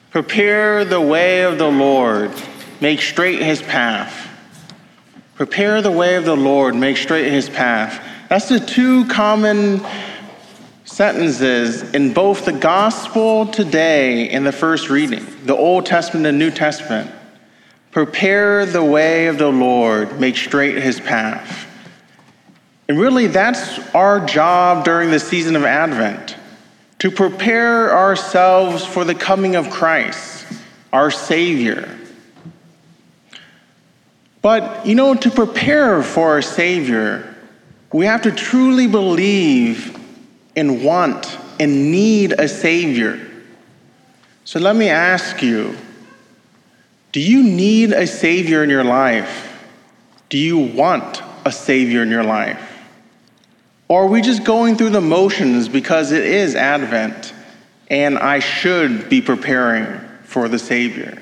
Prepare the way of the Lord, make straight his path. Prepare the way of the Lord, make straight his path. That's the two common sentences in both the gospel today and the first reading, the Old Testament and New Testament. Prepare the way of the Lord, make straight his path. And really, that's our job during the season of Advent, to prepare ourselves for the coming of Christ, our Savior. But, to prepare for our Savior, we have to truly believe and want and need a Savior. So let me ask you, do you need a Savior in your life? Do you want a Savior in your life? Or are we just going through the motions because it is Advent and I should be preparing for the Savior?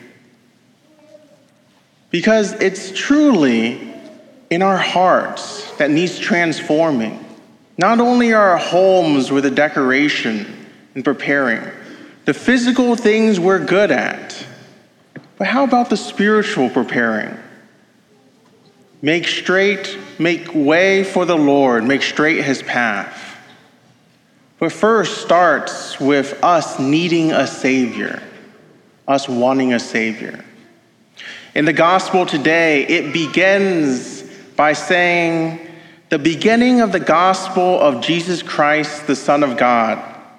Because it's truly in our hearts that needs transforming. Not only our homes with a decoration and preparing, the physical things we're good at, but how about the spiritual preparing? Make way for the Lord, make straight his path. But first starts with us needing a Savior, us wanting a Savior. In the gospel today, it begins by saying, the beginning of the gospel of Jesus Christ, the Son of God.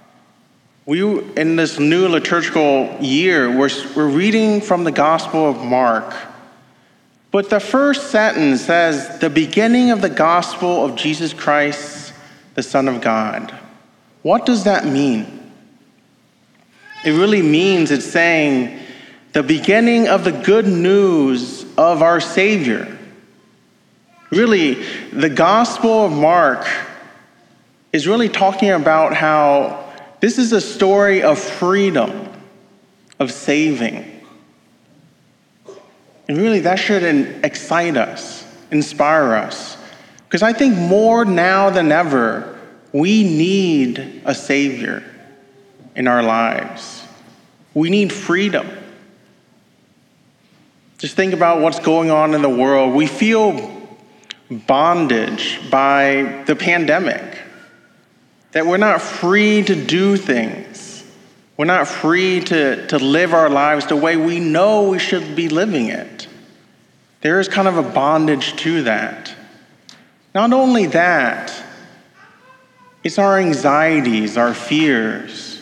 In this new liturgical year, we're reading from the Gospel of Mark. But the first sentence says, the beginning of the gospel of Jesus Christ, the Son of God. What does that mean? It really means it's saying the beginning of the good news of our Savior. Really, the Gospel of Mark is really talking about how this is a story of freedom, of saving. And really, that should excite us, inspire us. Because I think more now than ever, we need a Savior in our lives. We need freedom. Just think about what's going on in the world. We feel bondage by the pandemic, that we're not free to do things. We're not free to live our lives the way we know we should be living it. There is kind of a bondage to that. Not only that, it's our anxieties, our fears.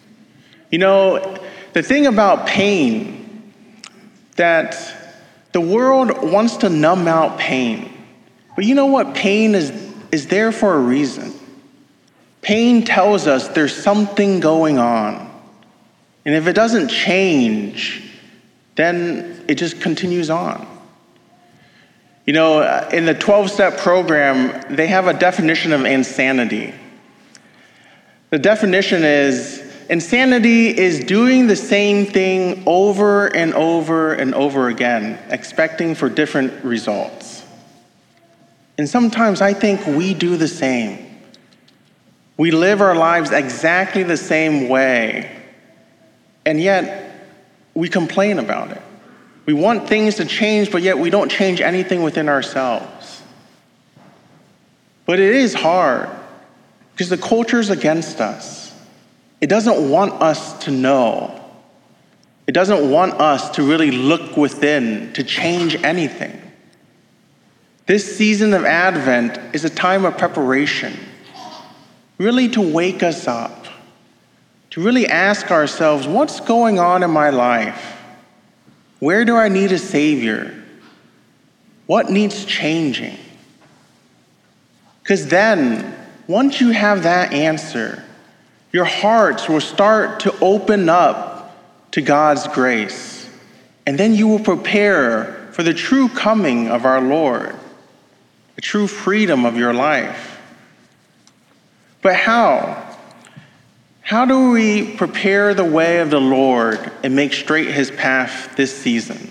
The thing about pain, that the world wants to numb out pain. But you know what? Pain is there for a reason. Pain tells us there's something going on. And if it doesn't change, then it just continues on. In the 12-step program, they have a definition of insanity. The definition is, insanity is doing the same thing over and over and over again, expecting for different results. And sometimes I think we do the same. We live our lives exactly the same way, and yet we complain about it. We want things to change, but yet we don't change anything within ourselves. But it is hard, because the culture is against us. It doesn't want us to know. It doesn't want us to really look within to change anything. This season of Advent is a time of preparation, really to wake us up, to really ask ourselves, what's going on in my life? Where do I need a Savior? What needs changing? Because then, once you have that answer, your hearts will start to open up to God's grace. And then you will prepare for the true coming of our Lord, the true freedom of your life. But how? How do we prepare the way of the Lord and make straight his path this season?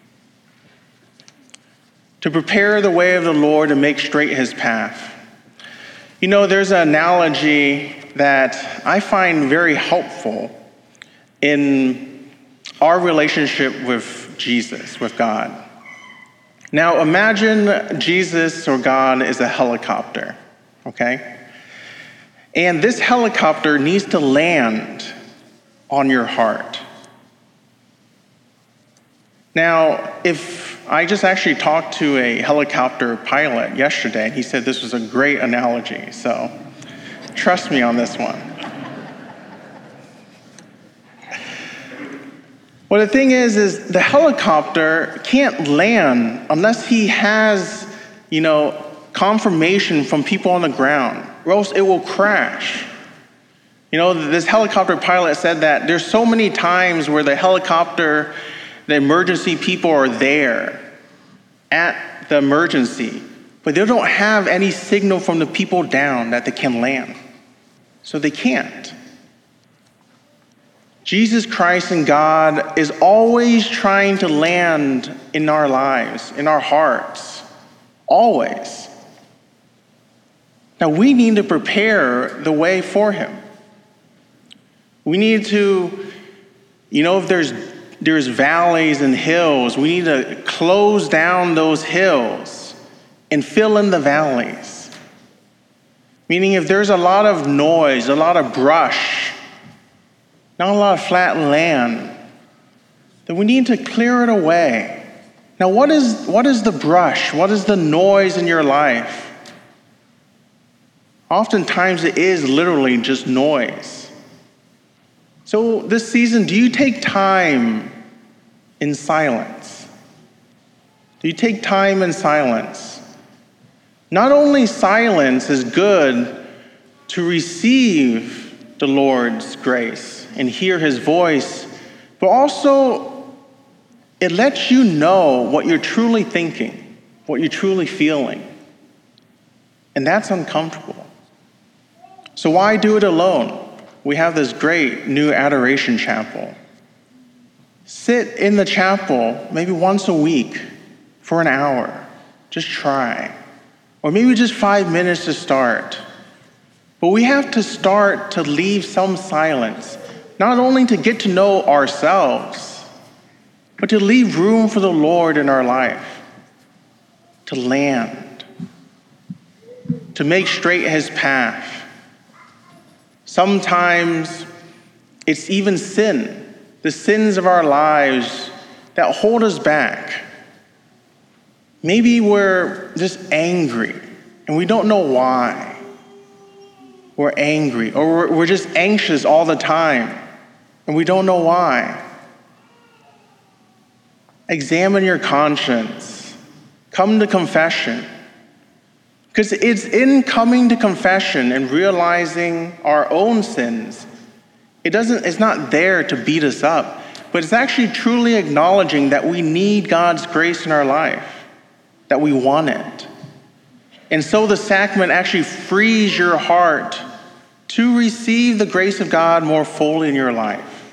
To prepare the way of the Lord and make straight his path. There's an analogy that I find very helpful in our relationship with Jesus, with God. Now imagine Jesus or God is a helicopter, okay? And this helicopter needs to land on your heart. Now, if I just actually talked to a helicopter pilot yesterday, and he said this was a great analogy, so trust me on this one. Well, the thing is the helicopter can't land unless he has, confirmation from people on the ground, or else it will crash. This helicopter pilot said that there's so many times where the emergency people are there at the emergency, but they don't have any signal from the people down that they can land. So they can't. Jesus Christ and God is always trying to land in our lives, in our hearts, always. Now we need to prepare the way for him. We need to, if there's valleys and hills, we need to close down those hills and fill in the valleys. Meaning if there's a lot of noise, a lot of brush, not a lot of flat land, then we need to clear it away. Now, what is the brush? What is the noise in your life? Oftentimes it is literally just noise. So this season, do you take time in silence? Do you take time in silence? Not only silence is good to receive the Lord's grace and hear his voice, but also it lets you know what you're truly thinking, what you're truly feeling. And that's uncomfortable. So why do it alone? We have this great new adoration chapel. Sit in the chapel maybe once a week for an hour. Just try. Or maybe just 5 minutes to start. But we have to start to leave some silence, not only to get to know ourselves, but to leave room for the Lord in our life, to land, to make straight his path. Sometimes it's even sin, the sins of our lives that hold us back. Maybe we're just angry and we don't know why. We're angry, or we're just anxious all the time and we don't know why. Examine your conscience. Come to confession. Because it's in coming to confession and realizing our own sins, it's not there to beat us up, but it's actually truly acknowledging that we need God's grace in our life, that we want it. And so the sacrament actually frees your heart to receive the grace of God more fully in your life.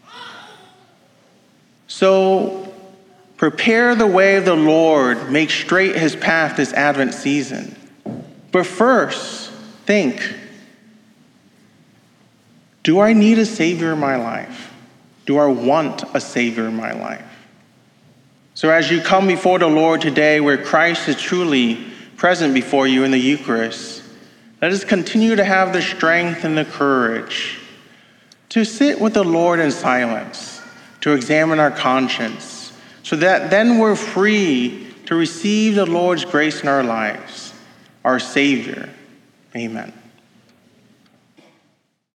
So prepare the way of the Lord, make straight his path this Advent season. But first, think, do I need a Savior in my life? Do I want a Savior in my life? So as you come before the Lord today, where Christ is truly present before you in the Eucharist, let us continue to have the strength and the courage to sit with the Lord in silence, to examine our conscience, so that then we're free to receive the Lord's grace in our lives, our Savior. Amen.